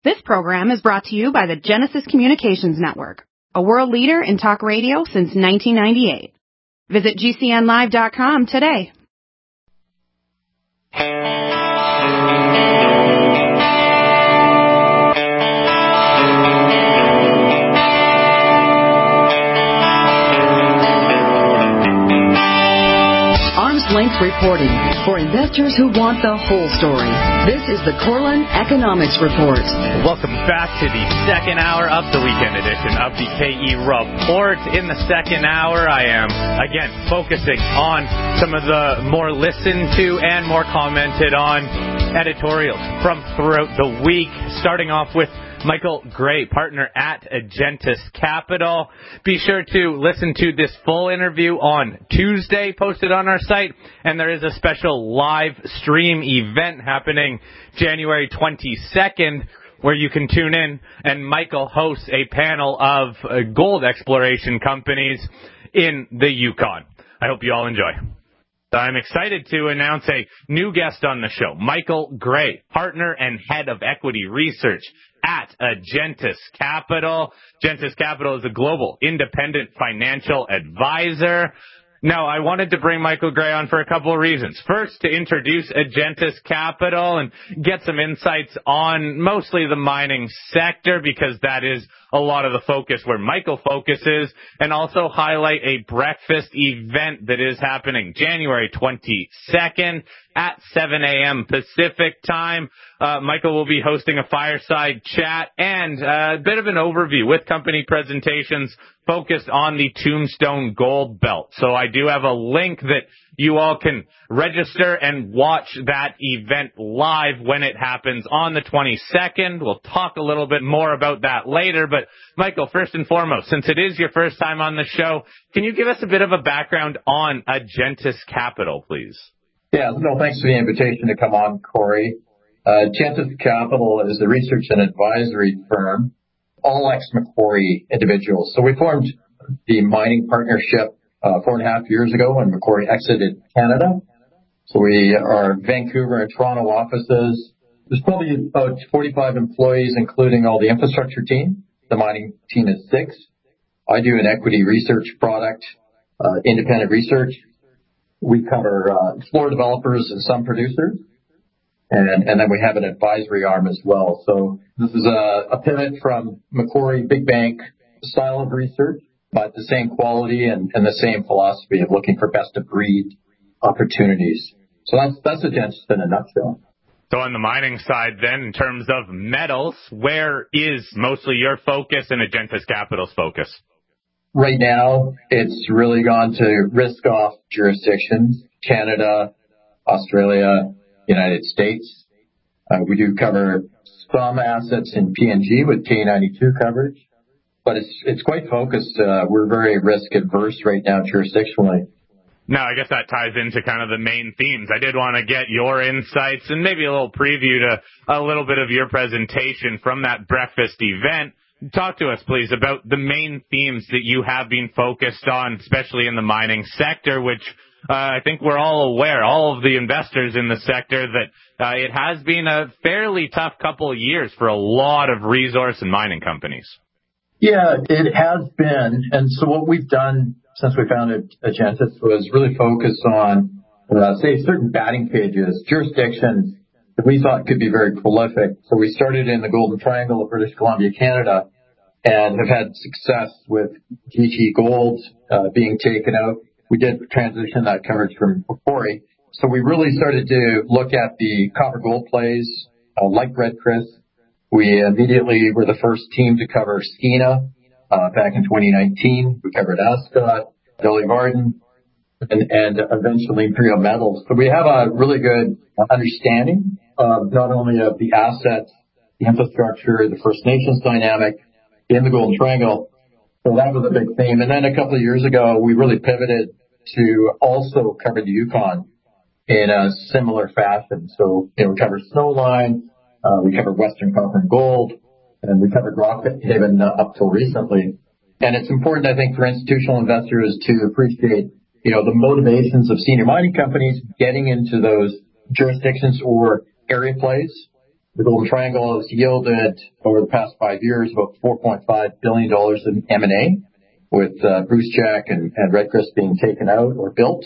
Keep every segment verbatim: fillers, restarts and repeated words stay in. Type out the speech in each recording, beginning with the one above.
This program is brought to you by the Genesis Communications Network, a world leader in talk radio since nineteen ninety-eight. Visit G C N live dot com today. Length reporting for investors who want the whole story. This is the Corlin Economics Report. Welcome back to the second hour of the weekend edition of the K E Report. In the second hour, I am, again, focusing on some of the more listened to and more commented on editorials from throughout the week, starting off with Michael Gray, partner at Agentis Capital. Be sure to listen to this full interview on Tuesday, posted on our site. And there is a special live stream event happening January twenty-second, where you can tune in, and Michael hosts a panel of uh, gold exploration companies in the Yukon. I hope you all enjoy. I'm excited to announce a new guest on the show, Michael Gray, partner and head of equity research at Agentis Capital. Agentis Capital is a global independent financial advisor. Now, I wanted to bring Michael Gray on for a couple of reasons. First, to introduce Agentis Capital and get some insights on mostly the mining sector, because that is a lot of the focus where Michael focuses, and also highlight a breakfast event that is happening January twenty-second at seven a.m. Pacific time. Uh, Michael will be hosting a fireside chat and a bit of an overview with company presentations focused on the Tombstone Gold Belt. So I do have a link that you all can register and watch that event live when it happens on the twenty-second. We'll talk a little bit more about that later. But Michael, first and foremost, since it is your first time on the show, can you give us a bit of a background on Agentis Capital, please? Yeah, no, thanks for the invitation to come on, Corey. Uh, Agentis Capital is a research and advisory firm, all ex-Macquarie individuals. So we formed the mining partnership uh, four and a half years ago when Macquarie exited Canada. So we are Vancouver and Toronto offices. There's probably about forty-five employees, including all the infrastructure team. The mining team is six. I do an equity research product, uh, independent research. We cover uh, explorer developers and some producers. And, and then we have an advisory arm as well. So this is a, a pivot from Macquarie big bank style of research, but the same quality and, and the same philosophy of looking for best of breed opportunities. So that's, that's Agentis in a nutshell. So on the mining side then, in terms of metals, where is mostly your focus and Agentis Capital's focus? Right now, it's really gone to risk-off jurisdictions, Canada, Australia, United States. Uh, we do cover some assets in P N G with K ninety-two coverage, but it's it's quite focused. Uh, we're very risk-adverse right now jurisdictionally. Now, I guess that ties into kind of the main themes. I did want to get your insights and maybe a little preview to a little bit of your presentation from that breakfast event. Talk to us, please, about the main themes that you have been focused on, especially in the mining sector, which uh, I think we're all aware, all of the investors in the sector, that uh, it has been a fairly tough couple of years for a lot of resource and mining companies. Yeah, it has been. And so what we've done since we founded Agentis was really focus on, uh, say, certain batting cages, jurisdictions that we thought could be very prolific. So we started in the Golden Triangle of British Columbia, Canada, and have had success with G T Gold uh, being taken out. We did transition that coverage from Macquarie. So we really started to look at the copper gold plays, uh, like Red Chris. We immediately were the first team to cover Skeena uh, back in twenty nineteen. We covered Ascot, Dolly Varden, and, and eventually Imperial Metals. So we have a really good understanding of not only of the assets, the infrastructure, the First Nations dynamic in the Golden Triangle. So that was a big theme. And then a couple of years ago, we really pivoted to also cover the Yukon in a similar fashion. So, you know, we covered Snowline, uh, we covered Western Copper and Gold, and we covered Rockhaven uh, up till recently. And it's important, I think, for institutional investors to appreciate, you know, the motivations of senior mining companies getting into those jurisdictions or area plays The Golden Triangle has yielded over the past five years about four point five billion dollars in M and A, with uh, Bruce Jack and, and Red Chris being taken out or built.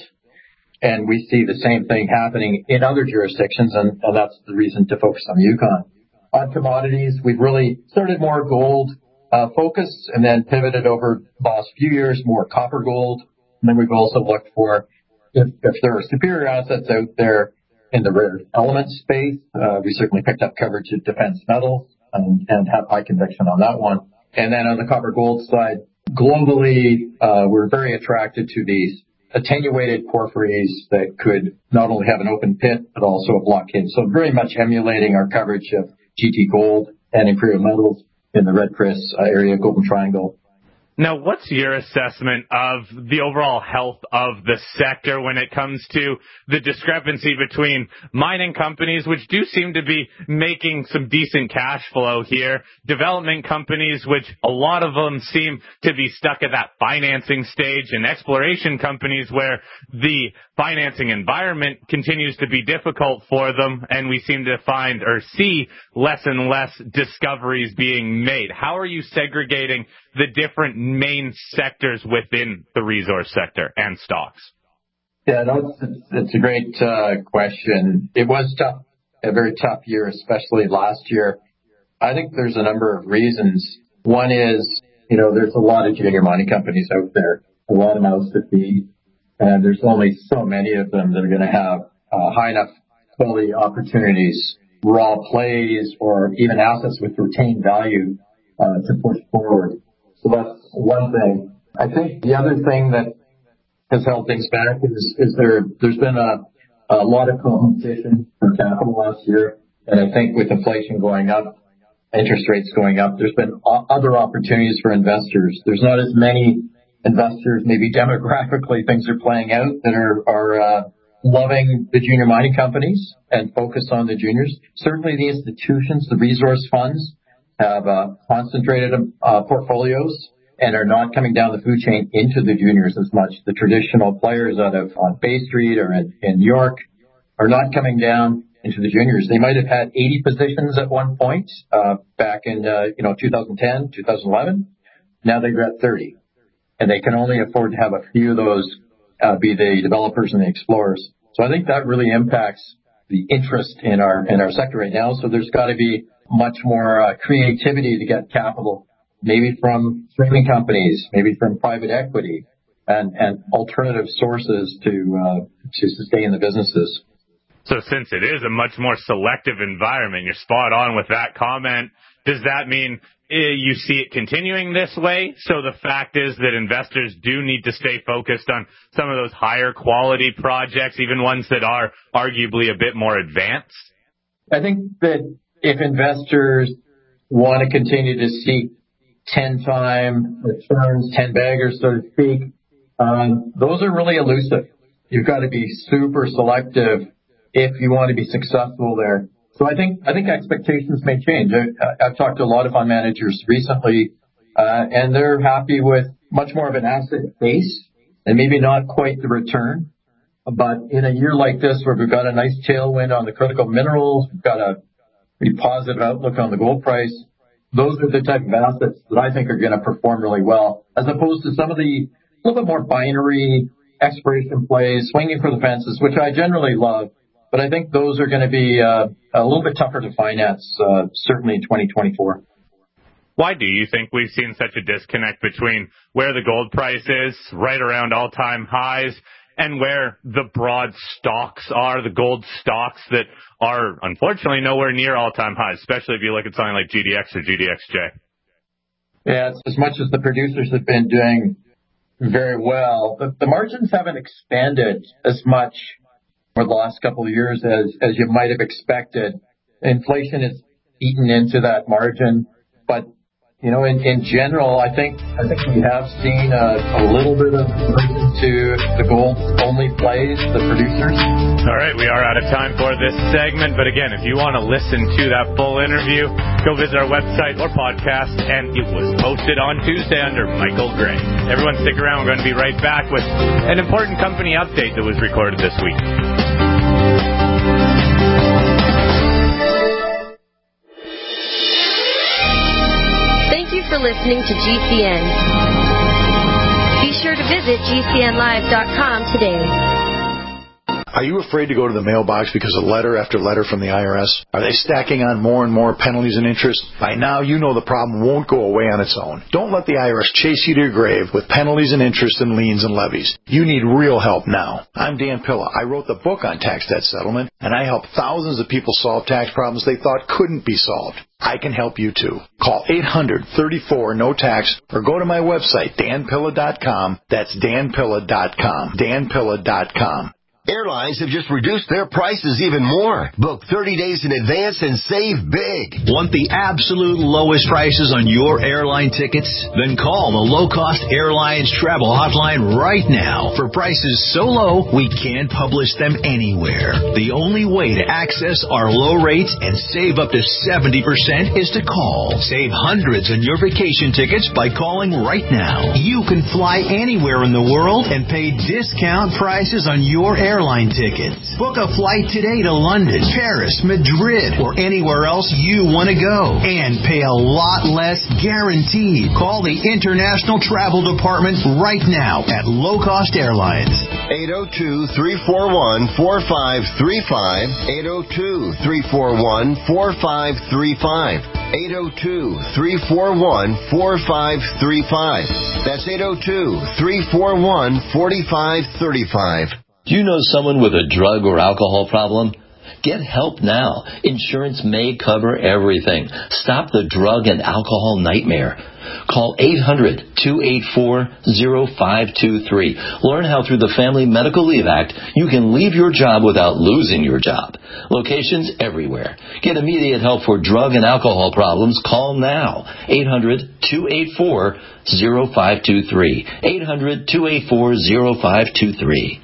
And we see the same thing happening in other jurisdictions, and, and that's the reason to focus on Yukon. On commodities, we've really started more gold uh, focus and then pivoted over the last few years more copper gold. And then we've also looked for if, if there are superior assets out there in the rare elements space. Uh, we certainly picked up coverage of defense metals and, and have high conviction on that one. And then on the copper gold side, globally, uh, we're very attracted to these attenuated porphyries that could not only have an open pit, but also a block cave. So very much emulating our coverage of G T Gold and Imperial Metals in the Red Chris uh, area, Golden Triangle. Now, what's your assessment of the overall health of the sector when it comes to the discrepancy between mining companies, which do seem to be making some decent cash flow here, development companies, which a lot of them seem to be stuck at that financing stage, and exploration companies where the financing environment continues to be difficult for them, and we seem to find or see less and less discoveries being made? How are you segregating the different main sectors within the resource sector and stocks? Yeah, no, it's, it's a great uh, question. It was tough, a very tough year, especially last year. I think there's a number of reasons. One is, you know, there's a lot of junior mining companies out there, a lot of mouths to feed, and there's only so many of them that are going to have uh, high enough quality opportunities, raw plays, or even assets with retained value uh, to push forward. So that's one thing. I think the other thing that has held things back is, is there, there's been a, a lot of competition for capital last year. And I think with inflation going up, interest rates going up, there's been o- other opportunities for investors. There's not as many investors, maybe demographically things are playing out that are, are, uh, loving the junior mining companies and focus on the juniors. Certainly the institutions, the resource funds, have uh, concentrated uh, portfolios and are not coming down the food chain into the juniors as much. The traditional players out of on Bay Street or in, in New York are not coming down into the juniors. They might have had eighty positions at one point uh, back in uh, you know two thousand ten, two thousand eleven. Now they've got thirty, and they can only afford to have a few of those uh, be the developers and the explorers. So I think that really impacts the interest in our in our sector right now. So there's got to be much more uh, creativity to get capital, maybe from streaming companies, maybe from private equity, and, and alternative sources to uh, to sustain the businesses. So since it is a much more selective environment, you're spot on with that comment. Does that mean uh, you see it continuing this way? So the fact is that investors do need to stay focused on some of those higher quality projects, even ones that are arguably a bit more advanced? I think that if investors want to continue to seek ten-time returns, ten-baggers, so to speak, um, those are really elusive. You've got to be super selective if you want to be successful there. So I think I think expectations may change. I, I've talked to a lot of fund managers recently, uh, and they're happy with much more of an asset base and maybe not quite the return. But in a year like this, where we've got a nice tailwind on the critical minerals, we've got a pretty positive outlook on the gold price, those are the type of assets that I think are going to perform really well, as opposed to some of the a little bit more binary exploration plays, swinging for the fences, which I generally love. But I think those are going to be uh, a little bit tougher to finance, uh, certainly in twenty twenty-four. Why do you think we've seen such a disconnect between where the gold price is, right around all-time highs, and where the broad stocks are, the gold stocks that are unfortunately nowhere near all-time highs, especially if you look at something like G D X or G D X J? Yeah, it's as much as the producers have been doing very well, but the margins haven't expanded as much for the last couple of years as, as you might have expected. Inflation has eaten into that margin, but you know, in, in general, I think I think we have seen a, a little bit of conversion to the gold-only plays, the producers. All right, we are out of time for this segment, but again, if you want to listen to that full interview, go visit our website or podcast, and it was posted on Tuesday under Michael Gray. Everyone stick around. We're going to be right back with an important company update that was recorded this week. Thanks for listening to G C N. Be sure to visit G C N live dot com today. Are you afraid to go to the mailbox because of letter after letter from the I R S? Are they stacking on more and more penalties and interest? By now, you know the problem won't go away on its own. Don't let the I R S chase you to your grave with penalties and interest and liens and levies. You need real help now. I'm Dan Pilla. I wrote the book on tax debt settlement, and I help thousands of people solve tax problems they thought couldn't be solved. I can help you too. Call eight hundred, thirty-four, no tax or go to my website, dan pilla dot com. That's dan pilla dot com. dan pilla dot com. Airlines have just reduced their prices even more. Book thirty days in advance and save big. Want the absolute lowest prices on your airline tickets? Then call the Low Cost Airlines Travel Hotline right now. For prices so low, we can't publish them anywhere. The only way to access our low rates and save up to seventy percent is to call. Save hundreds on your vacation tickets by calling right now. You can fly anywhere in the world and pay discount prices on your airline airline tickets. Book a flight today to London, Paris, Madrid, or anywhere else you want to go and pay a lot less guaranteed. Call the International Travel Department right now at Low Cost Airlines. eight oh two, three four one, four five three five. eight oh two, three four one, four five three five. eight oh two, three four one, four five three five. That's eight oh two, three four one, four five three five. Do you know someone with a drug or alcohol problem? Get help now. Insurance may cover everything. Stop the drug and alcohol nightmare. Call eight hundred, two eight four, oh five two three. Learn how through the Family Medical Leave Act you can leave your job without losing your job. Locations everywhere. Get immediate help for drug and alcohol problems. Call now. eight hundred, two eight four, oh five two three. eight hundred, two eight four, oh five two three.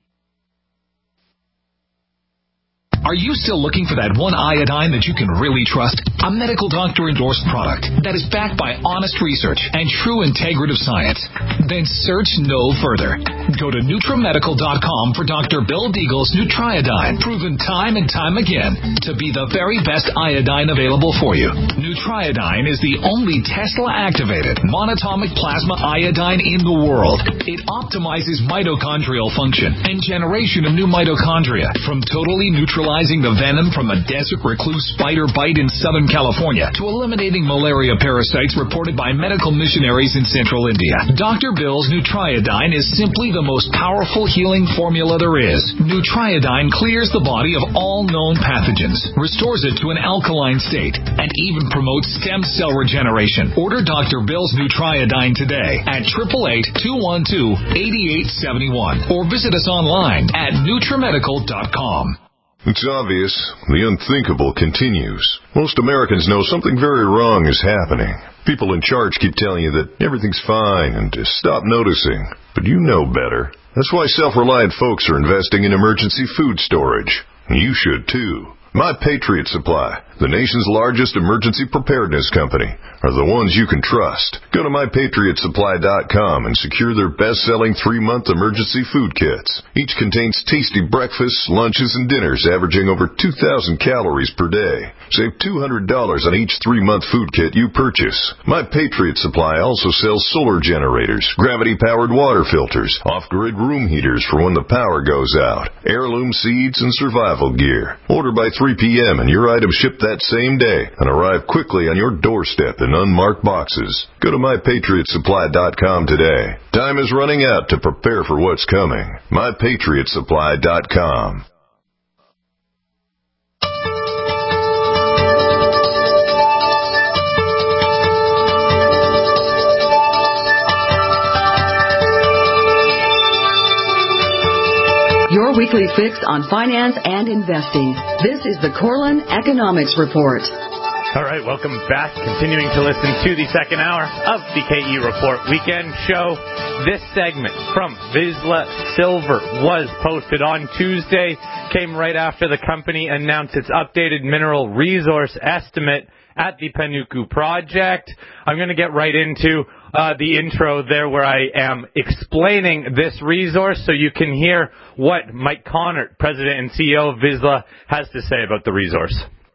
Are you still looking for that one iodine that you can really trust? A medical doctor endorsed product that is backed by honest research and true integrative science? Then search no further. Go to Nutramedical dot com for Doctor Bill Deagle's Nutriodine, proven time and time again to be the very best iodine available for you. Nutriodine is the only Tesla-activated monatomic plasma iodine in the world. It optimizes mitochondrial function and generation of new mitochondria from totally neutralizing the venom from a desert recluse spider bite in Southern California to eliminating malaria parasites reported by medical missionaries in Central India. Doctor Bill's Nutriodine is simply the most powerful healing formula there is. Nutriodine clears the body of all known pathogens, restores it to an alkaline state, and even promotes stem cell regeneration. Order Doctor Bill's Nutriodine today at eight eight eight, two one two, eight eight seven one or visit us online at Nutramedical dot com. It's obvious. The unthinkable continues. Most Americans know something very wrong is happening. People in charge keep telling you that everything's fine and to stop noticing. But you know better. That's why self-reliant folks are investing in emergency food storage. You should too. My Patriot Supply, the nation's largest emergency preparedness company, are the ones you can trust. Go to my patriot supply dot com and secure their best-selling three-month emergency food kits. Each contains tasty breakfasts, lunches, and dinners averaging over two thousand calories per day. Save two hundred dollars on each three-month food kit you purchase. My Patriot Supply also sells solar generators, gravity-powered water filters, off-grid room heaters for when the power goes out, heirloom seeds, and survival gear. Order by three p.m. and your items ship that same day and arrive quickly on your doorstep in unmarked boxes. Go to my patriot supply dot com today. Time is running out to prepare for what's coming. my patriot supply dot com. Your weekly fix on finance and investing. This is the Corlin Economics Report. All right, welcome back. Continuing to listen to the second hour of the K E Report Weekend Show. This segment from Vizsla Silver was posted on Tuesday, came right after the company announced its updated mineral resource estimate at the Panuku project. I'm going to get right into uh, the intro there where I am explaining this resource so you can hear what Mike Connor, President and C E O of Vizsla, has to say about the resource.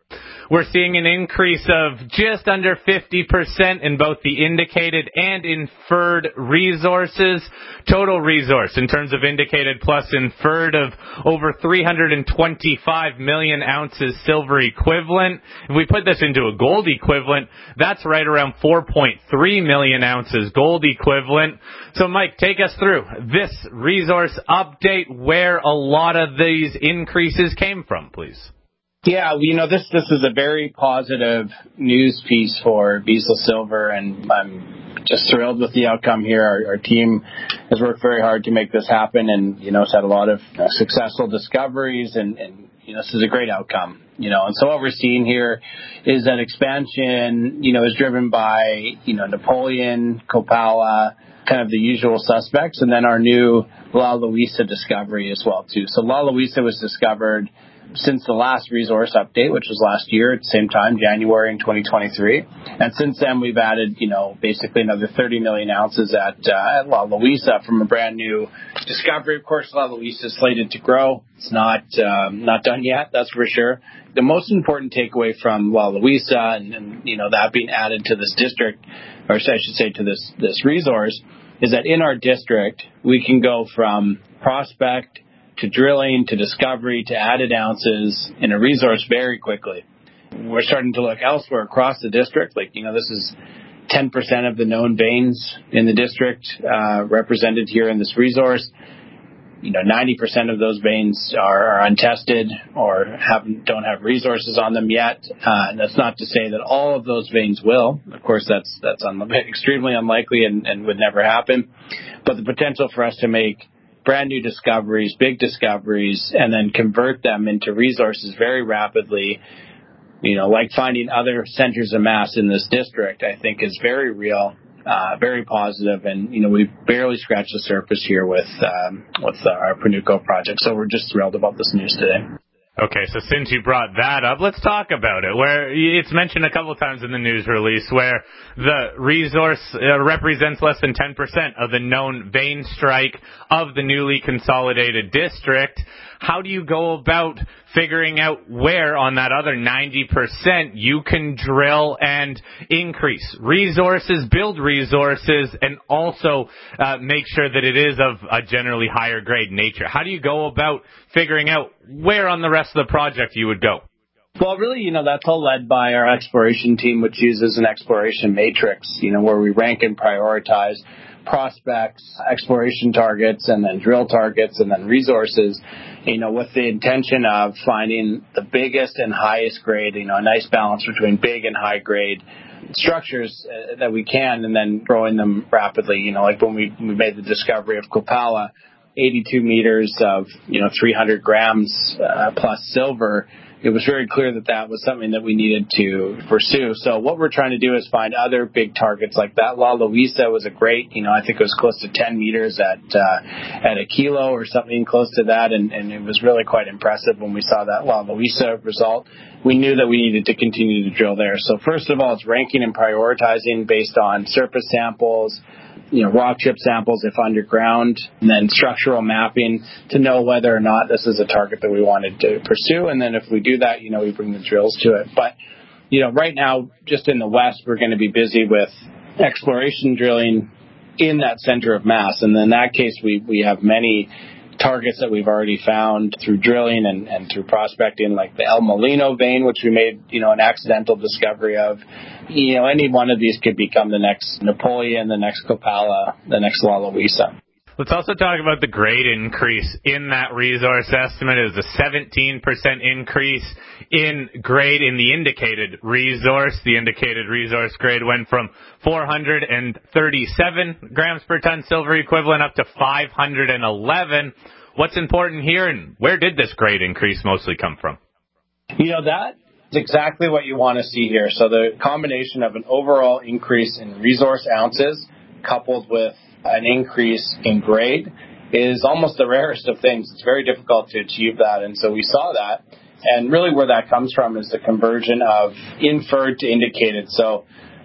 we're seeing an increase of just under fifty percent in both the indicated and inferred resources. Total resource in terms of indicated plus inferred of over three hundred twenty-five million ounces silver equivalent. If we put this into a gold equivalent, that's right around four point three million ounces gold equivalent. So Mike, take us through this resource update, where a lot of these increases came from, please. Yeah, you know, this this is a very positive news piece for Vizsla Silver, and I'm just thrilled with the outcome here. Our, our team has worked very hard to make this happen, and, you know, it's had a lot of uh, successful discoveries, and, and, you know, this is a great outcome, you know. And so what we're seeing here is that expansion, you know, is driven by, you know, Napoleon, Copala, kind of the usual suspects, and then our new La Luisa discovery as well, too. So La Luisa was discovered since the last resource update, which was last year at the same time, January in twenty twenty-three. And since then, we've added, you know, basically another thirty million ounces at, uh, at La Luisa from a brand new discovery. Of course, La Luisa is slated to grow. It's not um, not done yet, that's for sure. The most important takeaway from La Luisa and, and, you know, that being added to this district, or I should say to this, this resource, is that in our district, we can go from prospect to drilling, to discovery, to added ounces in a resource very quickly. We're starting to look elsewhere across the district. Like, you know, this is ten percent of the known veins in the district uh, represented here in this resource. You know, ninety percent of those veins are, are untested or haven't, don't have resources on them yet. Uh, and that's not to say that all of those veins will. Of course, that's that's un- extremely unlikely and, and would never happen. But the potential for us to make brand new discoveries, big discoveries, and then convert them into resources very rapidly, you know, like finding other centers of mass in this district, I think is very real, uh, very positive. And, you know, we've barely scratched the surface here with, um, with our Panuco project. So we're just thrilled about this news today. Okay, so since you brought that up, let's talk about it. Where it's mentioned a couple of times in the news release where the resource uh, represents less than ten percent of the known vein strike of the newly consolidated district. How do you go about figuring out where on that other ninety percent you can drill and increase resources, build resources, and also uh, make sure that it is of a generally higher grade nature? How do you go about figuring out where on the rest of the project you would go? Well, really, you know, that's all led by our exploration team, which uses an exploration matrix, you know, where we rank and prioritize prospects, exploration targets, and then drill targets, and then resources, you know, with the intention of finding the biggest and highest grade, you know, a nice balance between big and high grade structures uh, that we can, and then growing them rapidly. You know, like when we, we made the discovery of Copala, eighty-two meters of, you know, three hundred grams uh, plus silver. It was very clear that that was something that we needed to pursue. So what we're trying to do is find other big targets like that. La Luisa was a great, you know, I think it was close to ten meters at uh, at a kilo or something close to that, and, and it was really quite impressive when we saw that La Luisa result. We knew that we needed to continue to drill there. So first of all, it's ranking and prioritizing based on surface samples, you know, rock chip samples if underground, and then structural mapping to know whether or not this is a target that we wanted to pursue. And then if we do that, you know, we bring the drills to it. But, you know, right now, just in the west, we're going to be busy with exploration drilling in that center of mass. And in that case, we, we have many targets that we've already found through drilling and, and through prospecting, like the El Molino vein, which we made, you know, an accidental discovery of. You know, any one of these could become the next Napoleon, the next Copala, the next La Luisa. Let's also talk about the grade increase in that resource estimate. It was a seventeen percent increase in grade in the indicated resource. The indicated resource grade went from four hundred thirty-seven grams per ton silver equivalent up to five hundred eleven. What's important here, and where did this grade increase mostly come from? You know, that is exactly what you want to see here. So the combination of an overall increase in resource ounces coupled with an increase in grade is almost the rarest of things. It's very difficult to achieve that. And so we saw that. And really where that comes from is the conversion of inferred to indicated. So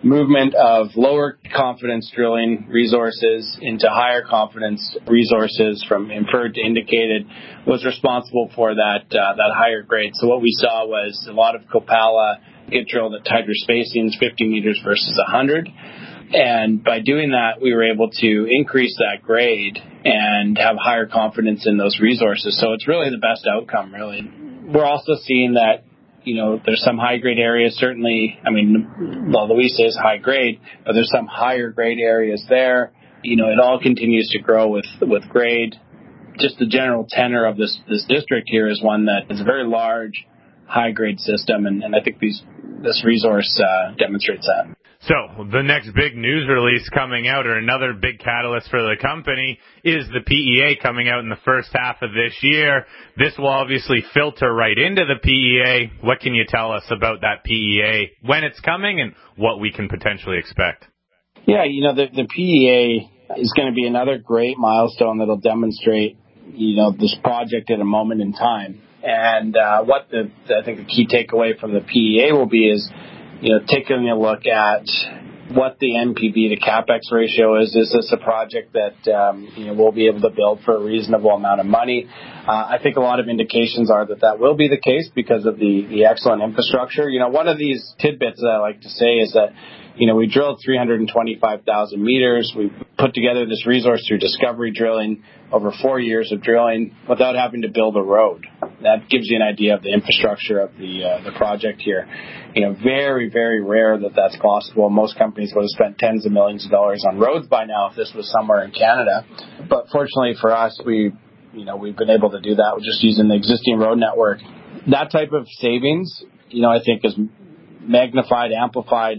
movement of lower confidence drilling resources into higher confidence resources from inferred to indicated was responsible for that uh, that higher grade. So what we saw was a lot of Copala get drilled at tighter spacings, fifty meters versus one hundred. And by doing that, we were able to increase that grade and have higher confidence in those resources. So it's really the best outcome, really. We're also seeing that, you know, there's some high-grade areas, certainly. I mean, well, Louisa is high-grade, but there's some higher-grade areas there. You know, it all continues to grow with with grade. Just the general tenor of this, this district here is one that is a very large, high-grade system, and, and I think these, this resource uh, demonstrates that. So the next big news release coming out, or another big catalyst for the company, is the P E A coming out in the first half of this year. This will obviously filter right into the P E A. What can you tell us about that P E A, when it's coming, and what we can potentially expect? Yeah, you know, the, the P E A is going to be another great milestone that'll demonstrate, you know, this project at a moment in time. And uh, what the, I think the key takeaway from the P E A will be is, you know, taking a look at what the N P V to CapEx ratio is. Is this a project that, um, you know, we'll be able to build for a reasonable amount of money? Uh, I think a lot of indications are that that will be the case because of the, the excellent infrastructure. You know, one of these tidbits that I like to say is that, you know, we drilled three hundred twenty-five thousand meters. We put together this resource through discovery drilling over four years of drilling without having to build a road. That gives you an idea of the infrastructure of the uh, the project here. You know, very, very rare that that's possible. Most companies would have spent tens of millions of dollars on roads by now if this was somewhere in Canada. But fortunately for us, we, you know, we've been able to do that with just using the existing road network. That type of savings, you know, I think is magnified, amplified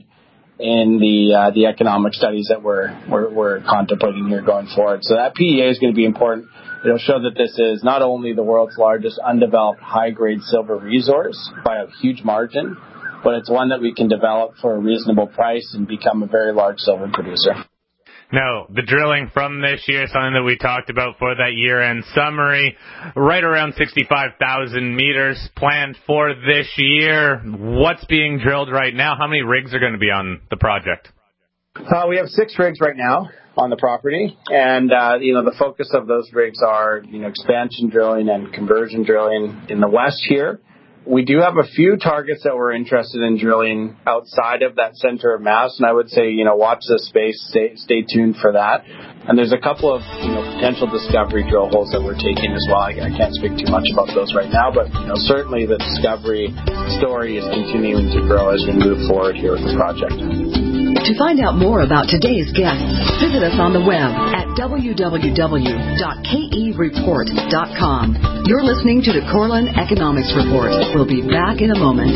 in the uh, the economic studies that we're, we're we're contemplating here going forward. So that P E A is going to be important. It'll show that this is not only the world's largest undeveloped high-grade silver resource by a huge margin, but it's one that we can develop for a reasonable price and become a very large silver producer. Now, the drilling from this year, something that we talked about for that year-end summary, right around sixty-five thousand meters planned for this year. What's being drilled right now? How many rigs are going to be on the project? Uh, we have six rigs right now on the property, and uh, you know, the focus of those rigs are, you know, expansion drilling and conversion drilling in the west here. We do have a few targets that we're interested in drilling outside of that center of mass, and I would say, you know, watch this space, stay, stay tuned for that. And there's a couple of, you know, potential discovery drill holes that we're taking as well. I, I can't speak too much about those right now, but, you know, certainly the discovery story is continuing to grow as we move forward here with the project. To find out more about today's guests, visit us on the web at w w w dot k e report dot com. You're listening to the Corlin Economics Report. We'll be back in a moment.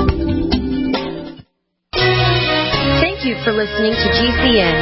Thank you for listening to G C N.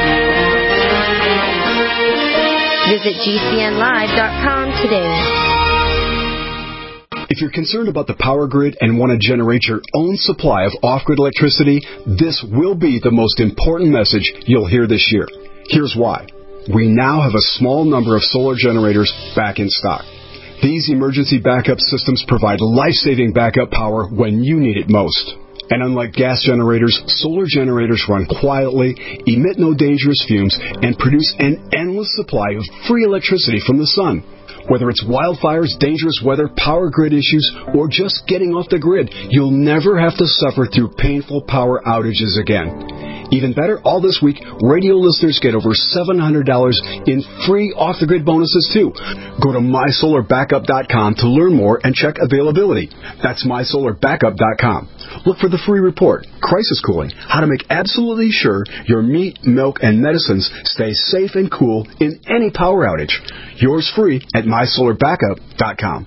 Visit g c n live dot com today. If you're concerned about the power grid and want to generate your own supply of off-grid electricity, this will be the most important message you'll hear this year. Here's why. We now have a small number of solar generators back in stock. These emergency backup systems provide life-saving backup power when you need it most. And unlike gas generators, solar generators run quietly, emit no dangerous fumes, and produce an endless supply of free electricity from the sun. Whether it's wildfires, dangerous weather, power grid issues, or just getting off the grid, you'll never have to suffer through painful power outages again. Even better, all this week, radio listeners get over seven hundred dollars in free off-the-grid bonuses, too. Go to my solar backup dot com to learn more and check availability. That's my solar backup dot com. Look for the free report, Crisis Cooling, how to make absolutely sure your meat, milk, and medicines stay safe and cool in any power outage. Yours free at my solar backup dot com.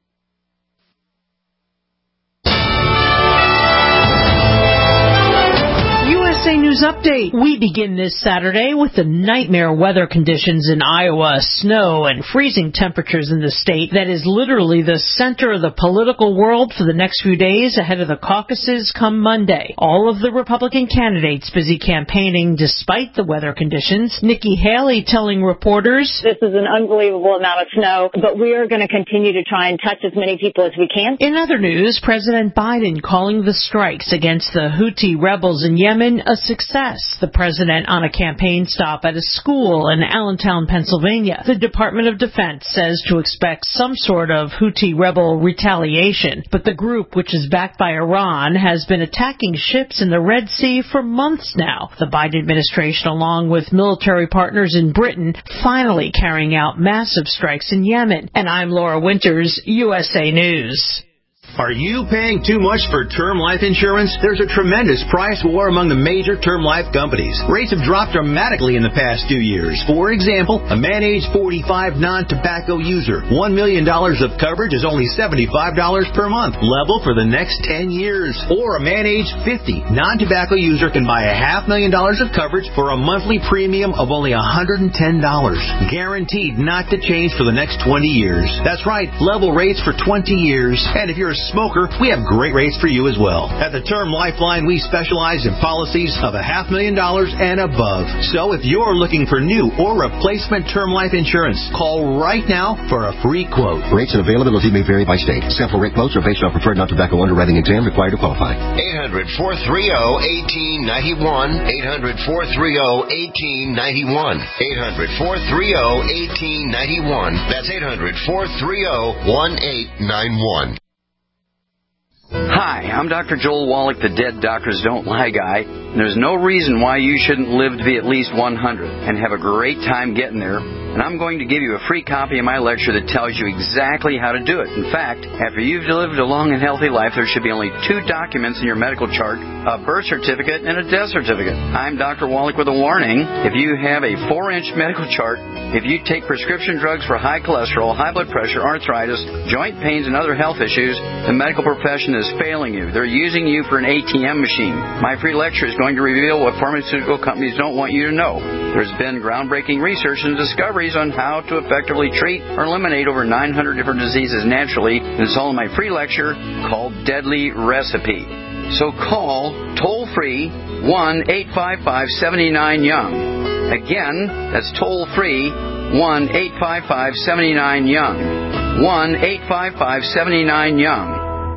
U S A News Update. We begin this Saturday with the nightmare weather conditions in Iowa, snow and freezing temperatures in the state that is literally the center of the political world for the next few days ahead of the caucuses come Monday. All of the Republican candidates busy campaigning despite the weather conditions. Nikki Haley telling reporters, "This is an unbelievable amount of snow, but we are going to continue to try and touch as many people as we can." In other news, President Biden calling the strikes against the Houthi rebels in Yemen a success. success. The president on a campaign stop at a school in Allentown, Pennsylvania. The Department of Defense says to expect some sort of Houthi rebel retaliation, but the group, which is backed by Iran, has been attacking ships in the Red Sea for months now. The Biden administration, along with military partners in Britain, finally carrying out massive strikes in Yemen. And I'm Laura Winters, U S A News. Are you paying too much for term life insurance? There's a tremendous price war among the major term life companies. Rates have dropped dramatically in the past two years. For example, a man age forty-five non-tobacco user, one million dollars of coverage is only seventy-five dollars per month, level for the next ten years. Or a man age fifty non-tobacco user can buy a half million dollars of coverage for a monthly premium of only one hundred ten dollars. Guaranteed not to change for the next twenty years. That's right, level rates for twenty years. And if you're a smoker, we have great rates for you as well. At the Term Lifeline, we specialize in policies of a half million dollars and above. So if you're looking for new or replacement term life insurance, call right now for a free quote. Rates and availability may vary by state. Sample rate quotes are based on preferred non-tobacco underwriting exam required to qualify. eight hundred, four three zero, one eight nine one. eight hundred, four three zero, one eight nine one. eight hundred, four three zero, one eight nine one. That's eight hundred, four three zero, one eight nine one. Hi, I'm Doctor Joel Wallach, the Dead Doctors Don't Lie guy. There's no reason why you shouldn't live to be at least one hundred and have a great time getting there. And I'm going to give you a free copy of my lecture that tells you exactly how to do it. In fact, after you've lived a long and healthy life, there should be only two documents in your medical chart, a birth certificate and a death certificate. I'm Doctor Wallach with a warning. If you have a four-inch medical chart, if you take prescription drugs for high cholesterol, high blood pressure, arthritis, joint pains, and other health issues, the medical profession is failing you. They're using you for an A T M machine. My free lecture is going to reveal what pharmaceutical companies don't want you to know. There's been groundbreaking research and discoveries on how to effectively treat or eliminate over nine hundred different diseases naturally. And it's all in my free lecture called Deadly Recipe. So call toll-free one eight five five, seven nine, young. Again, that's toll-free one eight five five, seven nine, young. one eight five five, seven nine, young.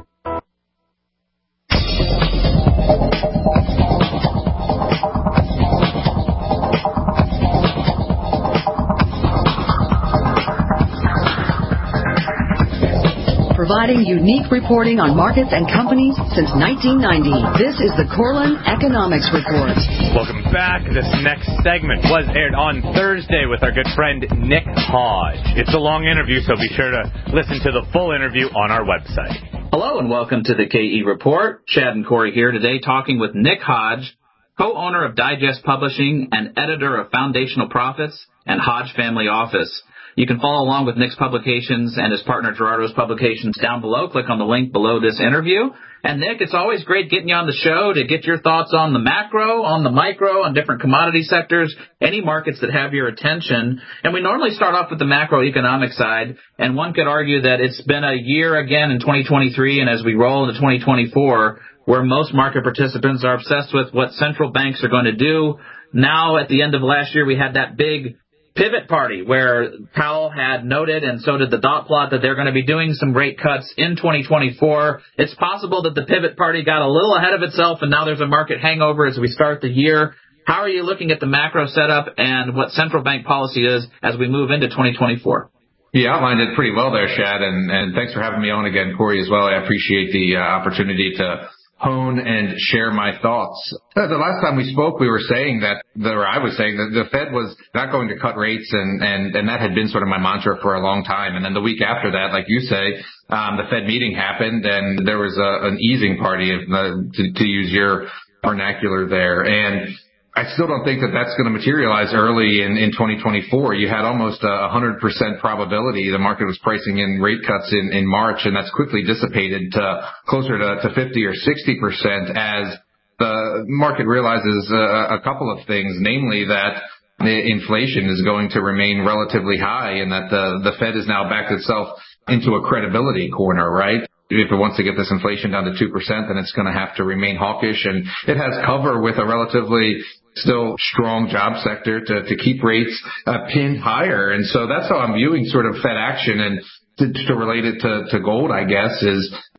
Providing unique reporting on markets and companies since nineteen ninety. This is the Corlin Economics Report. Welcome back. This next segment was aired on Thursday with our good friend Nick Hodge. It's a long interview, so be sure to listen to the full interview on our website. Hello and welcome to the K E Report. Chad and Corey here today talking with Nick Hodge, co-owner of Digest Publishing and editor of Foundational Profits and Hodge Family Office. You can follow along with Nick's publications and his partner Gerardo's publications down below. Click on the link below this interview. And Nick, it's always great getting you on the show to get your thoughts on the macro, on the micro, on different commodity sectors, any markets that have your attention. And we normally start off with the macroeconomic side, and one could argue that it's been a year again in twenty twenty-three, and as we roll into twenty twenty-four, where most market participants are obsessed with what central banks are going to do. Now, at the end of last year, we had that big pivot party where Powell had noted, and so did the dot plot, that they're going to be doing some rate cuts in twenty twenty-four. It's possible that the pivot party got a little ahead of itself, and now there's a market hangover as we start the year. How are you looking at the macro setup and what central bank policy is as we move into twenty twenty-four? You outlined it pretty well there, Shad, and, and thanks for having me on again, Corey, as well. I appreciate the uh, opportunity to hone and share my thoughts. Uh, the last time we spoke, we were saying that, or I was saying that the Fed was not going to cut rates, and, and, and that had been sort of my mantra for a long time. And then the week after that, like you say, um, the Fed meeting happened, and there was a, an easing party, if, uh, to, to use your vernacular there. And I still don't think that that's going to materialize early in, in twenty twenty-four. You had almost a one hundred percent probability. The market was pricing in rate cuts in, in March, and that's quickly dissipated to closer to, to fifty or sixty percent as the market realizes a, a couple of things, namely that the inflation is going to remain relatively high and that the, the Fed has now backed itself into a credibility corner, right? If it wants to get this inflation down to two percent, then it's going to have to remain hawkish, and it has cover with a relatively still strong job sector to, to keep rates uh, pinned higher. And so that's how I'm viewing sort of Fed action. And to, to relate it to, to gold, I guess, is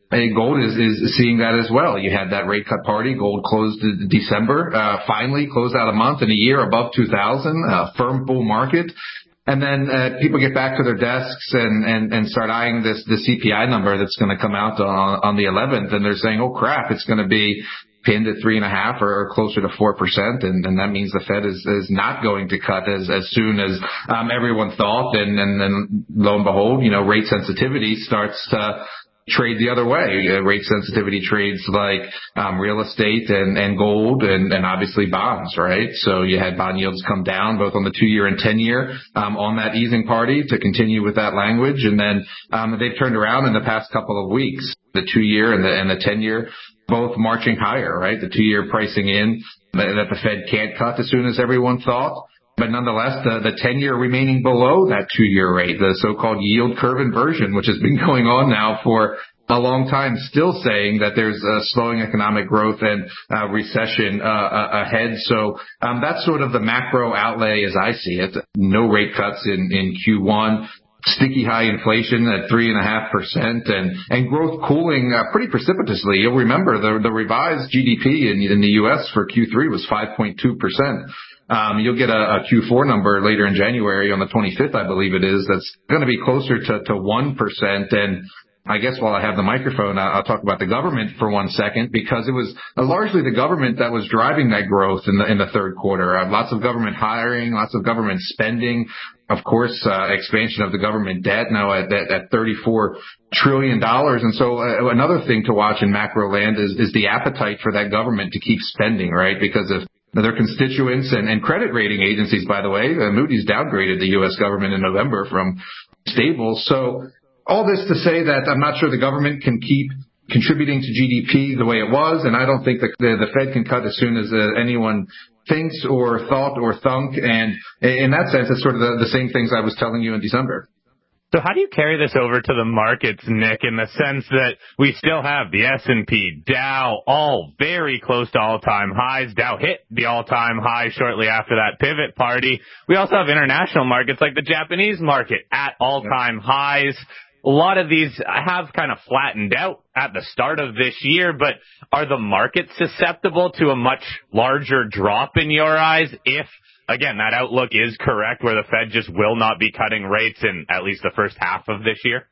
Hey, gold is, is seeing that as well. You had that rate cut party. Gold closed in December, uh, finally closed out a month and a year above two thousand, uh, firm bull market. And then uh, people get back to their desks and, and, and start eyeing this, the C P I number that's going to come out on, on the eleventh. And they're saying, oh, crap, it's going to be pinned at three and a half or closer to four percent. And, and that means the Fed is, is not going to cut as, as soon as um, everyone thought. And, and then lo and behold, you know, rate sensitivity starts to trade the other way. Uh, rate sensitivity trades like um, real estate and, and gold and, and obviously bonds, right? So you had bond yields come down both on the two-year and ten-year um, on that easing party to continue with that language. And then um, they've turned around in the past couple of weeks, the two-year and the, and the ten-year both marching higher, right? The two-year pricing in that the Fed can't cut as soon as everyone thought. But nonetheless, the, the ten-year remaining below that two-year rate, the so-called yield curve inversion, which has been going on now for a long time, still saying that there's a slowing economic growth and uh, recession uh, ahead. So um, that's sort of the macro outlay as I see it. No rate cuts in, in Q one. Sticky high inflation at three and a half percent and, and growth cooling uh, pretty precipitously. You'll remember the, the revised G D P in, in the U S for Q three was five point two percent. Um, you'll get a, a Q four number later in January on the twenty-fifth, I believe it is. That's going to be closer to, to one percent. And I guess while I have the microphone, I'll talk about the government for one second, because it was largely the government that was driving that growth in the in the third quarter. Uh, lots of government hiring, lots of government spending, of course, uh, expansion of the government debt now at, at, at thirty-four trillion dollars. And so uh, another thing to watch in macro land is, is the appetite for that government to keep spending, right? Because if their constituents and, and credit rating agencies, by the way, uh, Moody's downgraded the U S government in November from stable. So all this to say that I'm not sure the government can keep contributing to G D P the way it was, and I don't think that the, the Fed can cut as soon as uh, anyone thinks or thought or thunk. And in that sense, it's sort of the, the same things I was telling you in December. So how do you carry this over to the markets, Nick, in the sense that we still have the S and P, Dow, all very close to all-time highs. Dow hit the all-time high shortly after that pivot party. We also have international markets like the Japanese market at all-time highs. A lot of these have kind of flattened out at the start of this year, but are the markets susceptible to a much larger drop in your eyes if, again, that outlook is correct, where the Fed just will not be cutting rates in at least the first half of this year?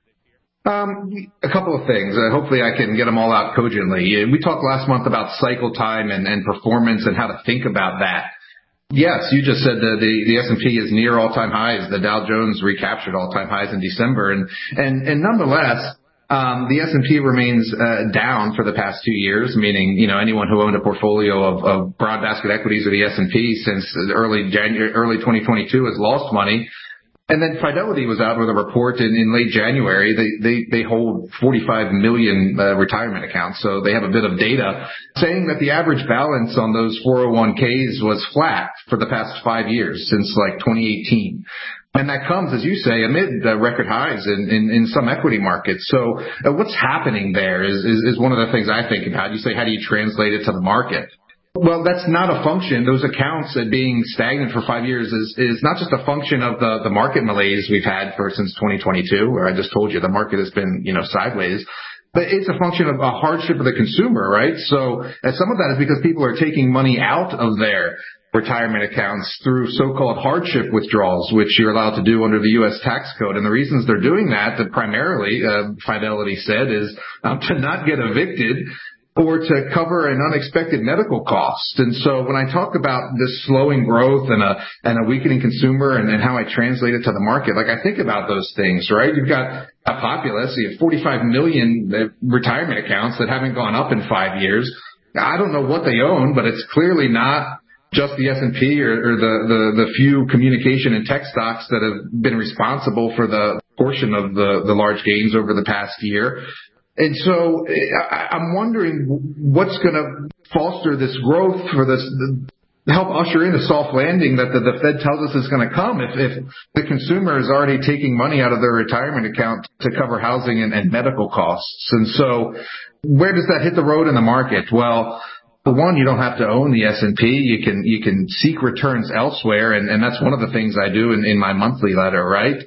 Um, a couple of things. Uh, hopefully I can get them all out cogently. We talked last month about cycle time and, and performance and how to think about that. Yes, you just said the, the, the S and P is near all-time highs. The Dow Jones recaptured all-time highs in December. And, and, and nonetheless, Um, the S and P remains uh, down for the past two years, meaning, you know, anyone who owned a portfolio of, of broad basket equities or the S and P since early January, early twenty twenty-two has lost money. And then Fidelity was out with a report in, in late January. They, they, they hold forty-five million uh, retirement accounts, so they have a bit of data saying that the average balance on those four oh one k's was flat for the past five years, since like twenty eighteen. And that comes, as you say, amid uh, record highs in, in, in some equity markets. So uh, what's happening there is, is, is one of the things I think about. You say, how do you translate it to the market? Well, that's not a function. Those accounts uh, being stagnant for five years is, is not just a function of the, the market malaise we've had for since twenty twenty-two, where I just told you the market has been, you know, sideways. But it's a function of a hardship of the consumer, right? So uh, some of that is because people are taking money out of their retirement accounts through so-called hardship withdrawals, which you're allowed to do under the U S tax code. And the reasons they're doing that, that primarily, uh, Fidelity said, is um, to not get evicted or to cover an unexpected medical cost. And so when I talk about this slowing growth and a and a weakening consumer and, and how I translate it to the market, like I think about those things, right? You've got a populace, you have forty-five million retirement accounts that haven't gone up in five years. I don't know what they own, but it's clearly not just the S and P or, or the, the, the few communication and tech stocks that have been responsible for the portion of the, the large gains over the past year. And so I'm wondering what's going to foster this growth for this, help usher in a soft landing that the, the Fed tells us is going to come if, if the consumer is already taking money out of their retirement account to cover housing and, and medical costs. And so where does that hit the road in the market? Well, for one, you don't have to own the S and P. You can, you can seek returns elsewhere. And, and that's one of the things I do in, in my monthly letter, right?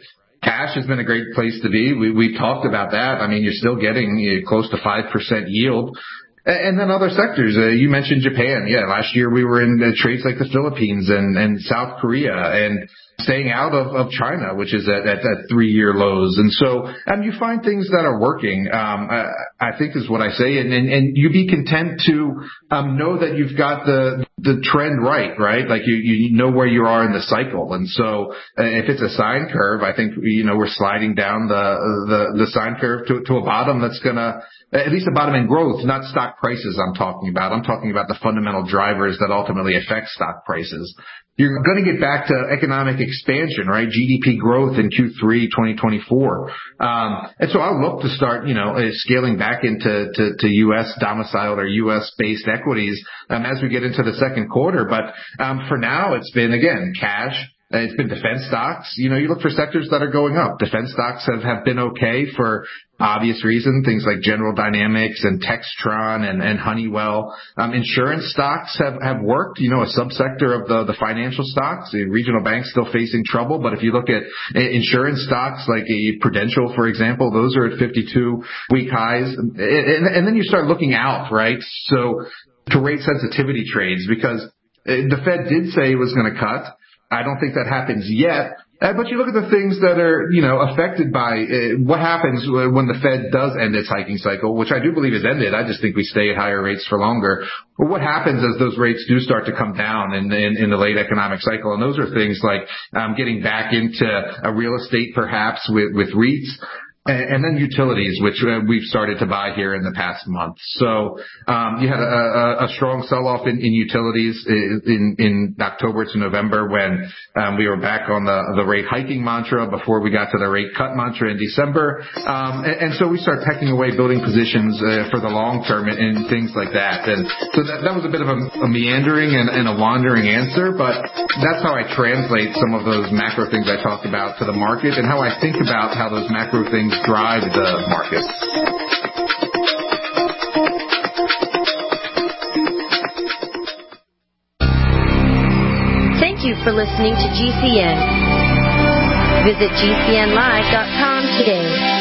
cash has been a great place to be. We, we've talked about that. I mean, you're still getting you know, close to five percent yield. And then other sectors, uh, you mentioned Japan. Yeah, last year we were in uh, trades like the Philippines and, and South Korea and staying out of, of China, which is at, at, at three-year lows. And so um, you find things that are working, um, I, I think is what I say. And, and, and you be content to um, know that you've got the the trend right, right? Like you, you know where you are in the cycle. And so uh, if it's a sine curve, I think, you know, we're sliding down the the, the sine curve to, to a bottom that's going to at least a bottom in growth, not stock prices I'm talking about. I'm talking about the fundamental drivers that ultimately affect stock prices. You're going to get back to economic expansion, right? G D P growth in Q three twenty twenty-four. Um, and so I'll look to start, you know, scaling back into to, to U S domiciled or U S based equities um, as we get into the second quarter. But um, for now, it's been, again, cash. It's been defense stocks. You know, you look for sectors that are going up. Defense stocks have, have been okay for obvious reasons, things like General Dynamics and Textron and, and Honeywell. Um, insurance stocks have, have worked, you know, a subsector of the, the financial stocks. The regional banks still facing trouble. But if you look at insurance stocks like a Prudential, for example, those are at fifty-two week highs. And, and, and then you start looking out, right? So to rate sensitivity trades, because the Fed did say it was going to cut. I don't think that happens yet. Uh, but you look at the things that are, you know, affected by uh, what happens when the Fed does end its hiking cycle, which I do believe is ended. I just think we stay at higher rates for longer. But what happens as those rates do start to come down in, in, in the late economic cycle? And those are things like um, getting back into a real estate perhaps with, with REITs. And then utilities, which we've started to buy here in the past month. So um, you had a, a, a strong sell-off in, in utilities in, in October to November when um, we were back on the, the rate hiking mantra before we got to the rate cut mantra in December. Um, and, and so we start pecking away building positions uh, for the long term and, and things like that. And so that, that was a bit of a, a meandering and, and a wandering answer, but that's how I translate some of those macro things I talked about to the market and how I think about how those macro things drive the market. Thank you for listening to G C N. Visit G C N live dot com today.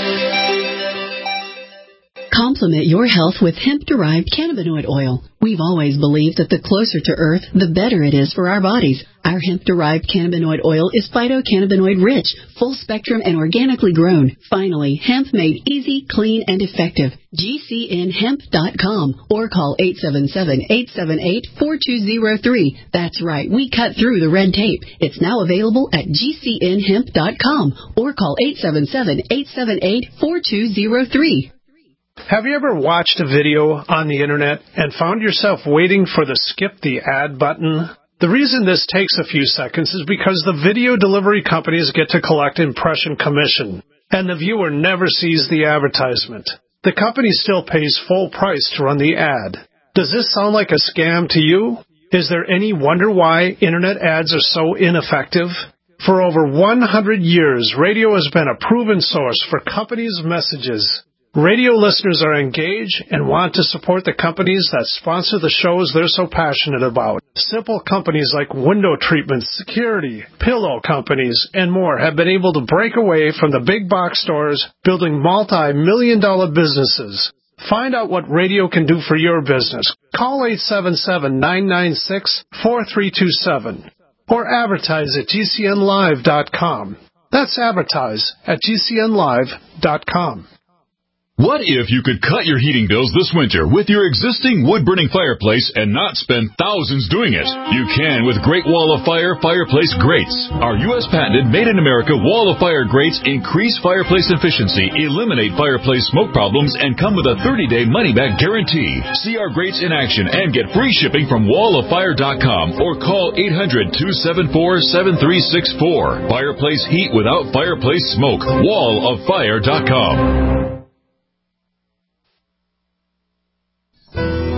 Complement your health with hemp-derived cannabinoid oil. We've always believed that the closer to Earth, the better it is for our bodies. Our hemp-derived cannabinoid oil is phytocannabinoid rich, full spectrum, and organically grown. Finally, hemp made easy, clean, and effective. G C N hemp dot com or call eight seven seven, eight seven eight, four two zero three. That's right, we cut through the red tape. It's now available at G C N hemp dot com or call eight seven seven, eight seven eight, four two zero three. Have you ever watched a video on the internet and found yourself waiting for the skip the ad button? The reason this takes a few seconds is because the video delivery companies get to collect impression commission, and the viewer never sees the advertisement. The company still pays full price to run the ad. Does this sound like a scam to you? Is there any wonder why internet ads are so ineffective? For over one hundred years, radio has been a proven source for companies' messages. Radio listeners are engaged and want to support the companies that sponsor the shows they're so passionate about. Simple companies like window treatments, security, pillow companies, and more have been able to break away from the big box stores, building multi-million dollar businesses. Find out what radio can do for your business. Call eight seven seven, nine nine six, four three two seven or advertise at G C N live dot com. That's advertise at G C N live dot com. What if you could cut your heating bills this winter with your existing wood-burning fireplace and not spend thousands doing it? You can with Great Wall of Fire fireplace grates. Our U S patented made-in-America Wall of Fire grates increase fireplace efficiency, eliminate fireplace smoke problems, and come with a thirty-day money-back guarantee. See our grates in action and get free shipping from wall of fire dot com or call eight hundred, two seven four, seven three six four. Fireplace heat without fireplace smoke. wall of fire dot com.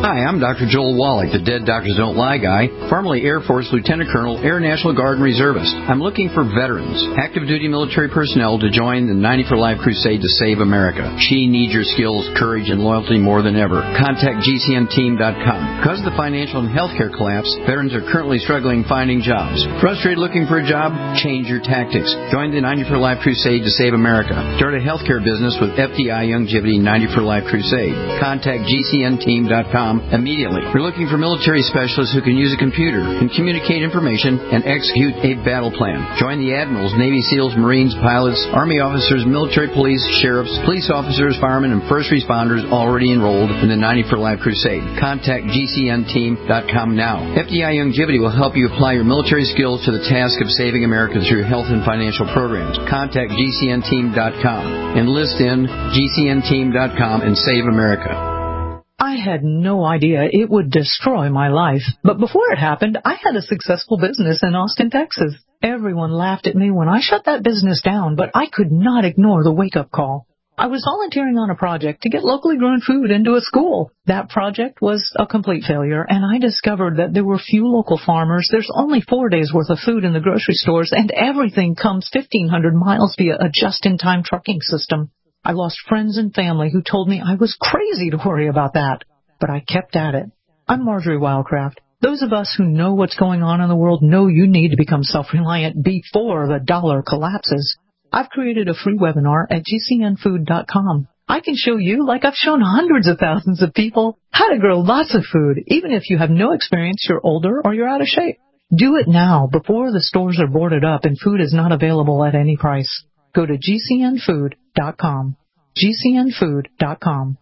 Hi, I'm Doctor Joel Wallach, the Dead Doctors Don't Lie guy, formerly Air Force Lieutenant Colonel, Air National Guard and Reservist. I'm looking for veterans, active duty military personnel to join the ninety for Life crusade to save America. She needs your skills, courage, and loyalty more than ever. Contact G C N team dot com. Because of the financial and healthcare collapse, veterans are currently struggling finding jobs. Frustrated looking for a job? Change your tactics. Join the ninety for Life crusade to save America. Start a healthcare business with F D I Longevity ninety for Life crusade. Contact G C N team dot com immediately. We're looking for military specialists who can use a computer, can communicate information, and execute a battle plan. Join the admirals, Navy SEALs, Marines, pilots, Army officers, military police, sheriffs, police officers, firemen, and first responders already enrolled in the ninety for Life crusade. Contact G C N team dot com now. F D I Longevity will help you apply your military skills to the task of saving America through health and financial programs. Contact G C N team dot com. Enlist in G C N team dot com and save America. I had no idea it would destroy my life. But before it happened, I had a successful business in Austin, Texas. Everyone laughed at me when I shut that business down, but I could not ignore the wake-up call. I was volunteering on a project to get locally grown food into a school. That project was a complete failure, and I discovered that there were few local farmers. There's only four days' worth of food in the grocery stores, and everything comes fifteen hundred miles via a just-in-time trucking system. I lost friends and family who told me I was crazy to worry about that, but I kept at it. I'm Marjorie Wildcraft. Those of us who know what's going on in the world know you need to become self-reliant before the dollar collapses. I've created a free webinar at G C N food dot com. I can show you, like I've shown hundreds of thousands of people, how to grow lots of food, even if you have no experience, you're older, or you're out of shape. Do it now before the stores are boarded up and food is not available at any price. Go to G C N food dot com. G C N food dot com.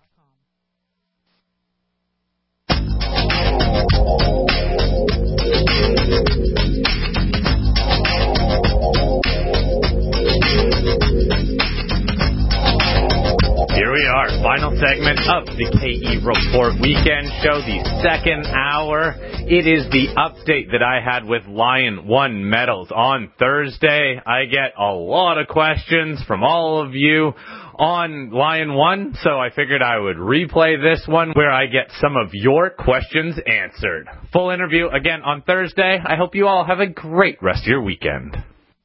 Here we are, final segment of the K E Report Weekend Show, the second hour. It is the update that I had with Lion One Metals on Thursday. I get a lot of questions from all of you on Lion One, so I figured I would replay this one where I get some of your questions answered. Full interview again on Thursday. I hope you all have a great rest of your weekend.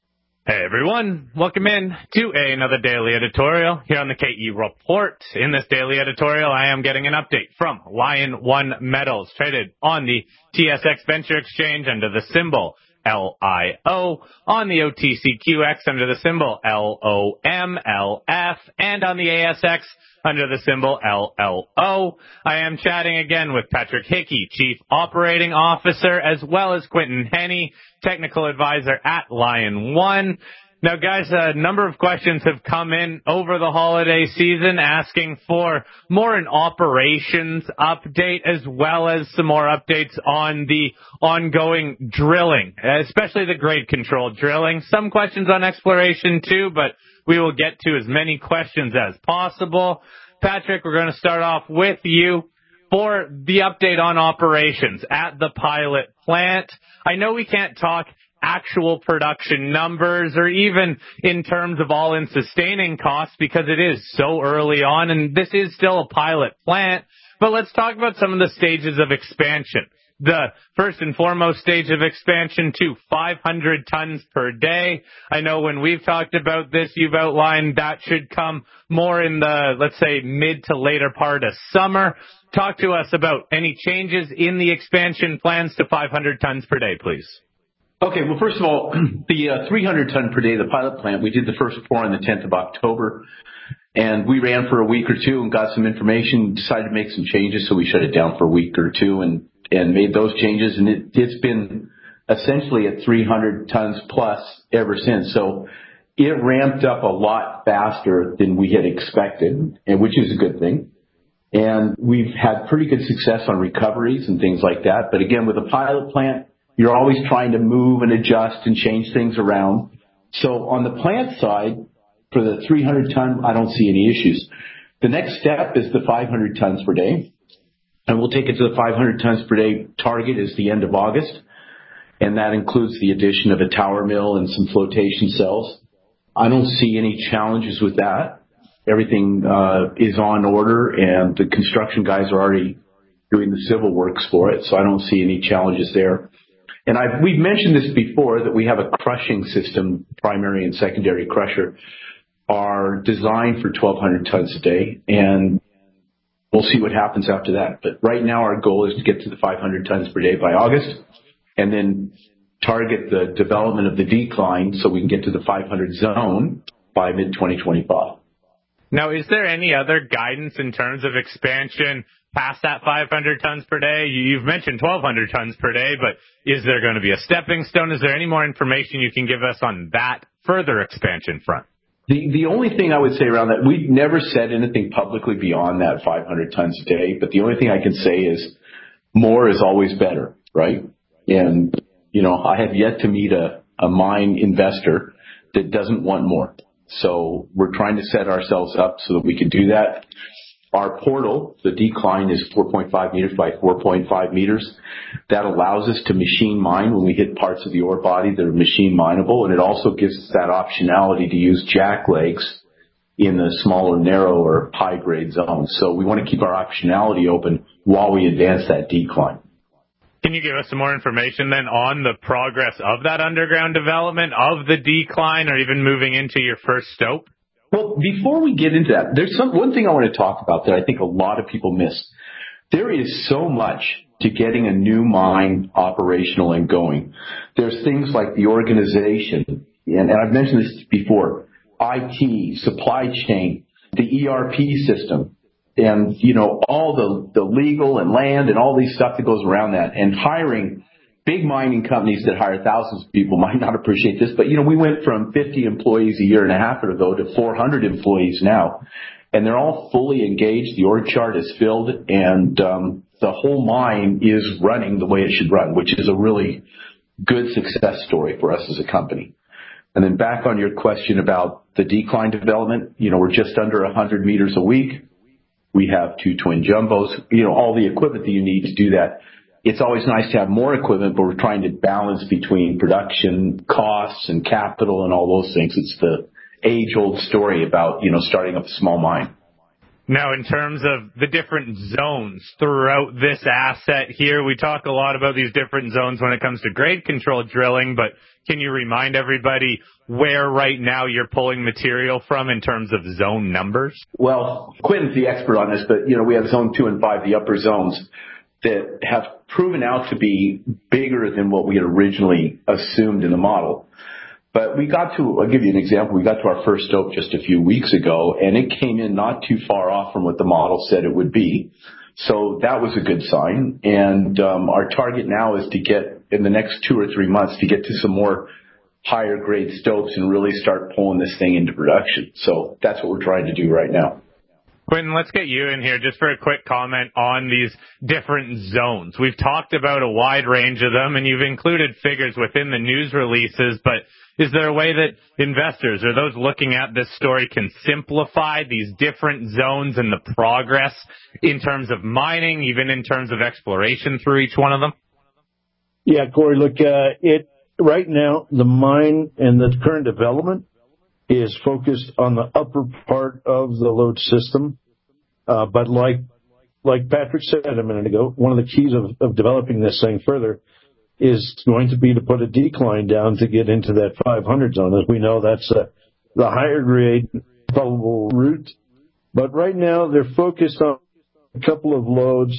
Hey everyone, welcome in to another daily editorial here on the K E Report. In this daily editorial, I am getting an update from Lion One Metals, traded on the T S X Venture Exchange under the symbol L I O, on the O T C Q X under the symbol L O M L F, and on the A S X under the symbol L L O. I am chatting again with Patrick Hickey, Chief Operating Officer, as well as Quentin Henney, Technical Advisor at Lion One. Now, guys, a number of questions have come in over the holiday season asking for more an operations update as well as some more updates on the ongoing drilling, especially the grade control drilling. Some questions on exploration too, but we will get to as many questions as possible. Patrick, we're going to start off with you for the update on operations at the pilot plant. I know we can't talk actual production numbers or even in terms of all-in sustaining costs because it is so early on and this is still a pilot plant. But let's talk about some of the stages of expansion. The first and foremost stage of expansion to five hundred tons per day. I know when we've talked about this, you've outlined that should come more in the, let's say, mid to later part of summer. Talk to us about any changes in the expansion plans to five hundred tons per day, please. Okay, well, first of all, the uh, three hundred ton per day, the pilot plant, we did the first pour on the tenth of October, and we ran for a week or two and got some information, decided to make some changes, so we shut it down for a week or two and, and made those changes, and it, it's been essentially at three hundred tons plus ever since. So it ramped up a lot faster than we had expected, and which is a good thing. And we've had pretty good success on recoveries and things like that. But again, with a pilot plant, you're always trying to move and adjust and change things around. So on the plant side, for the three hundred ton, I don't see any issues. The next step is the five hundred tons per day. And we'll take it to the five hundred tons per day target is the end of August. And that includes the addition of a tower mill and some flotation cells. I don't see any challenges with that. Everything uh, is on order, and the construction guys are already doing the civil works for it, so I don't see any challenges there. And I, we've mentioned this before, that we have a crushing system, primary and secondary crusher, are designed for twelve hundred tons a day, and we'll see what happens after that. But right now our goal is to get to the five hundred tons per day by August, and then target the development of the decline so we can get to the five hundred zone by mid twenty twenty-five. Now, is there any other guidance in terms of expansion past that five hundred tons per day? You've mentioned twelve hundred tons per day, but is there going to be a stepping stone? Is there any more information you can give us on that further expansion front? The the only thing I would say around that, we've never said anything publicly beyond that five hundred tons a day, but the only thing I can say is more is always better, right? And, you know, I have yet to meet a, a mine investor that doesn't want more. So we're trying to set ourselves up so that we can do that. Our portal, the decline, is four point five meters by four point five meters. That allows us to machine mine when we hit parts of the ore body that are machine mineable, and it also gives us that optionality to use jack legs in the smaller, narrower, high-grade zones. So we want to keep our optionality open while we advance that decline. Can you give us some more information then on the progress of that underground development, of the decline, or even moving into your first stope? Well, before we get into that, there's some one thing I want to talk about that I think a lot of people miss. There is so much to getting a new mine operational and going. There's things like the organization, and, and I've mentioned this before, I T, supply chain, the E R P system, and, you know, all the, the legal and land and all these stuff that goes around that. And hiring big mining companies that hire thousands of people might not appreciate this, but, you know, we went from fifty employees a year and a half ago to four hundred employees now, and they're all fully engaged. The org chart is filled, and um, the whole mine is running the way it should run, which is a really good success story for us as a company. And then back on your question about the decline development, you know, we're just under one hundred meters a week. We have two twin jumbos, you know, all the equipment that you need to do that. It's always nice to have more equipment, but we're trying to balance between production costs and capital and all those things. It's the age-old story about, you know, starting up a small mine. Now, in terms of the different zones throughout this asset here, we talk a lot about these different zones when it comes to grade control drilling, but can you remind everybody where right now you're pulling material from in terms of zone numbers? Well, Quinton's the expert on this, but, you know, we have zone two and five, the upper zones, that have proven out to be bigger than what we had originally assumed in the model. But we got to, I'll give you an example, we got to our first stope just a few weeks ago, and it came in not too far off from what the model said it would be. So that was a good sign. And um, our target now is to get, in the next two or three months, to get to some more higher grade stopes and really start pulling this thing into production. So that's what we're trying to do right now. Quinton, let's get you in here just for a quick comment on these different zones. We've talked about a wide range of them, and you've included figures within the news releases, but is there a way that investors or those looking at this story can simplify these different zones and the progress in terms of mining, even in terms of exploration through each one of them? Yeah, Corey, look, uh, it right now, the mine and the current development is focused on the upper part of the lode system. Uh, but like, like Patrick said a minute ago, one of the keys of, of developing this thing further is going to be to put a decline down to get into that five hundred zone. As we know, that's uh, the higher grade probable route. But right now they're focused on a couple of lodes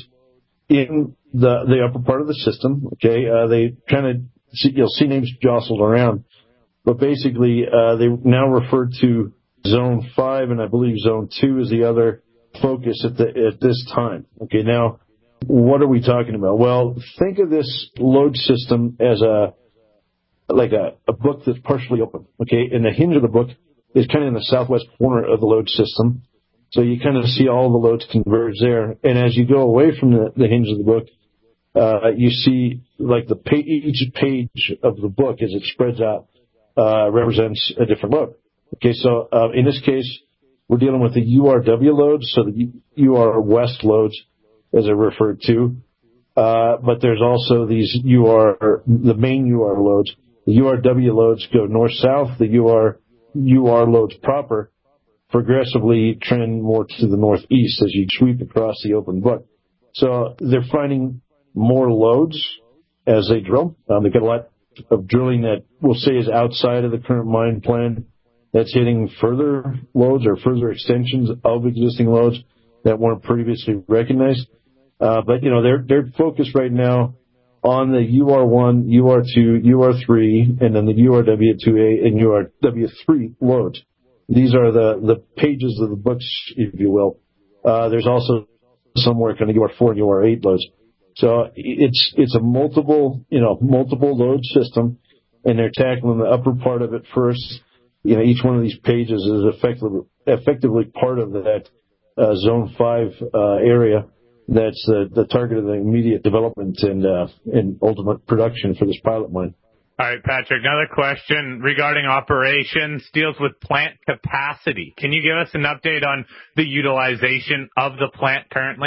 in the, the upper part of the system. Okay. Uh, they kind of see, you'll see names jostled around. But basically, uh, they now refer to zone five, and I believe zone two is the other focus at the, at this time. Okay, now, what are we talking about? Well, think of this lode system as a, like a, a book that's partially open. Okay, and the hinge of the book is kind of in the southwest corner of the lode system. So you kind of see all the lodes converge there. And as you go away from the, the hinge of the book, uh, you see like the page, each page of the book as it spreads out, Uh, represents a different lode. Okay, so uh, in this case, we're dealing with the U R W loads, so the U R West loads, as they're referred to. Uh, but there's also these U R, the main U R loads. The U R W loads go north-south. The U R U R loads proper progressively trend more to the northeast as you sweep across the open book. So they're finding more loads as they drill. Um, they've got a lot of drilling that we'll say is outside of the current mine plan that's hitting further loads or further extensions of existing loads that weren't previously recognized. Uh, but, you know, they're, they're focused right now on the U R one, U R two, U R three, and then the U R W two A and U R W three loads. These are the, the pages of the books, if you will. Uh, there's also some work on the U R four and U R eight loads. So it's, it's a multiple, you know, multiple load system, and they're tackling the upper part of it first. You know, each one of these pages is effectively, effectively part of that, uh, zone five, uh, area. That's uh, the target of the immediate development and, uh, and ultimate production for this pilot mine. All right, Patrick, another question regarding operations deals with plant capacity. Can you give us an update on the utilization of the plant currently?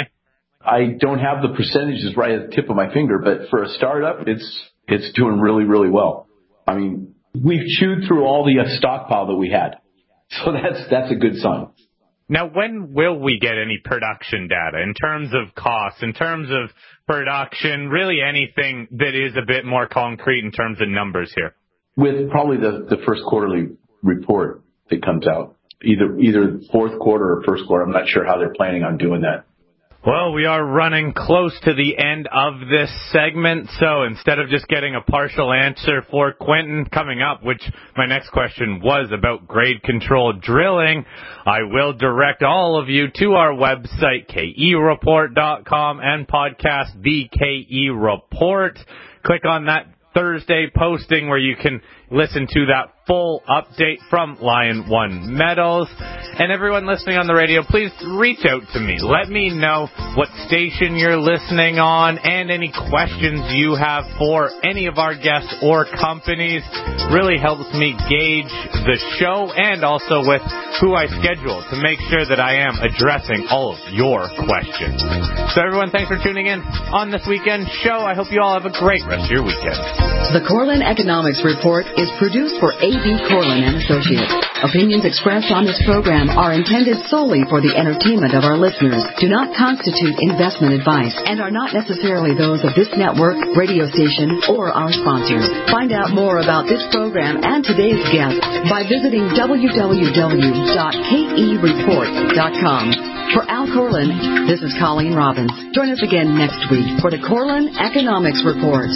I don't have the percentages right at the tip of my finger, but for a startup, it's it's doing really, really well. I mean, we've chewed through all the uh, stockpile that we had, so that's that's a good sign. Now, when will we get any production data in terms of costs, in terms of production, really anything that is a bit more concrete in terms of numbers here? With probably the, the first quarterly report that comes out, either either fourth quarter or first quarter. I'm not sure how they're planning on doing that. Well, we are running close to the end of this segment, so instead of just getting a partial answer for Quentin coming up, which my next question was about grade control drilling, I will direct all of you to our website, K E report dot com, and podcast The K E Report. Click on that Thursday posting where you can listen to that full update from Lion One Metals. And everyone listening on the radio, please reach out to me. Let me know what station you're listening on and any questions you have for any of our guests or companies. Really helps me gauge the show and also with who I schedule to make sure that I am addressing all of your questions. So everyone, thanks for tuning in on this weekend show. I hope you all have a great rest of your weekend. The Corlin Economics Report is produced for A B. Corlin and Associates. Opinions expressed on this program are intended solely for the entertainment of our listeners, do not constitute investment advice, and are not necessarily those of this network, radio station, or our sponsors. Find out more about this program and today's guest by visiting w w w dot k e report dot com. For Al Corlin, this is Colleen Robbins. Join us again next week for the Corlin Economics Report.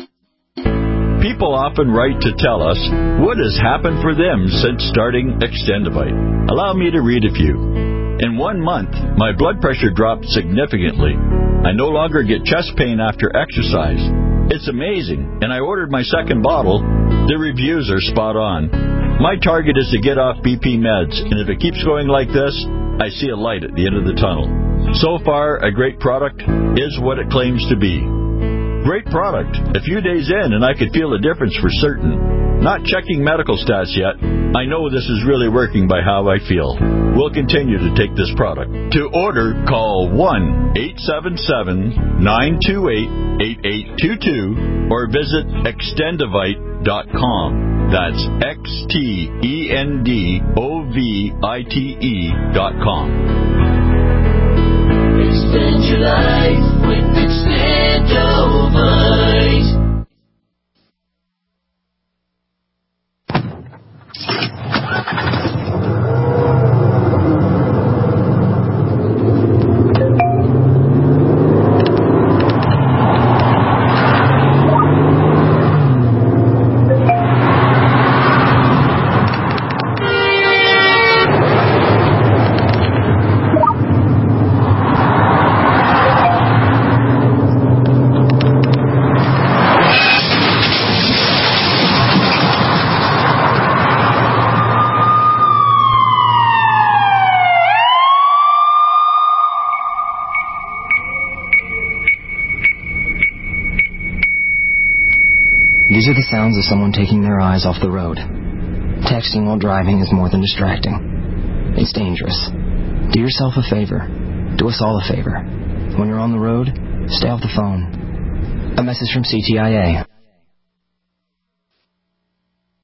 People often write to tell us what has happened for them since starting Extendivite. Allow me to read a few. In one month, my blood pressure dropped significantly. I no longer get chest pain after exercise. It's amazing, and I ordered my second bottle. The reviews are spot on. My target is to get off B P meds, and if it keeps going like this, I see a light at the end of the tunnel. So far, a great product is what it claims to be. Great product. A few days in, and I could feel a difference for certain. Not checking medical stats yet. I know this is really working by how I feel. We'll continue to take this product. To order, call one eight seven seven, nine two eight, eight eight two two or visit extendivite dot com. That's X T E N D O V I T E dot com. Extend your life with Extendivite. These are the sounds of someone taking their eyes off the road. Texting while driving is more than distracting. It's dangerous. Do yourself a favor. Do us all a favor. When you're on the road, stay off the phone. A message from C T I A.